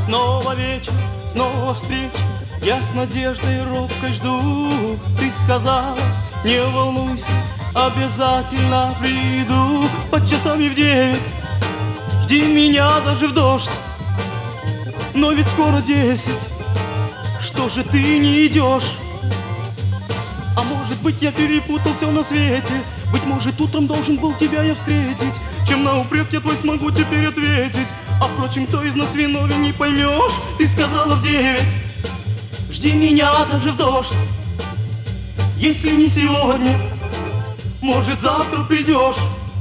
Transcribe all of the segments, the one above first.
Снова вечер, снова встреча, я с надеждой робкой жду. Ты сказала, не волнуйся, обязательно приду. Под часами в 9 жди меня даже в дождь. Но ведь скоро 10, что же ты не идешь? А может быть, я перепутал все на свете. Быть может, утром должен был тебя я встретить. Чем на упрек я твой смогу теперь ответить? А впрочем, кто из нас виновен, не поймешь. Ты сказала в 9 жди меня даже в дождь. Если не сегодня, может, завтра придешь.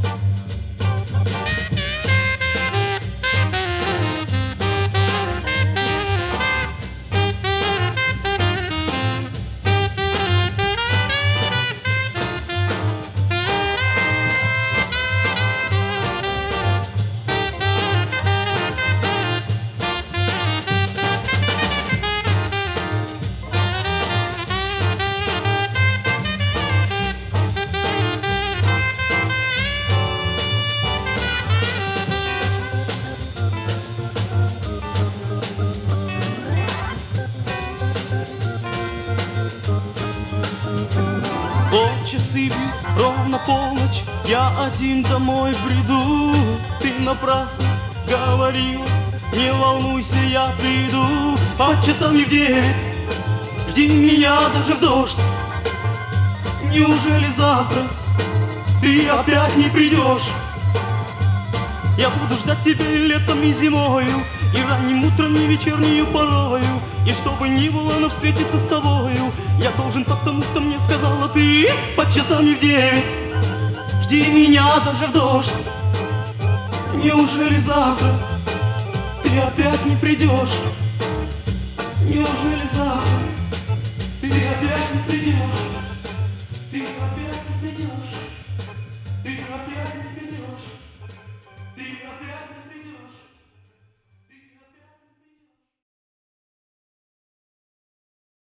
Вот часы бьют ровно полночь, я один домой бреду. Ты напрасно говорила, не волнуйся, я приду. Под часами в 9 жди меня даже в дождь. Неужели завтра ты опять не придешь? Я буду ждать тебя и летом, и зимою, и ранним утром, и вечернюю порою. И чтобы ни было, но встретиться с тобою я должен, потому что мне сказала ты. Под часами в 9 жди меня даже в дождь. Неужели завтра ты опять не придешь? Неужели завтра ты опять не придешь?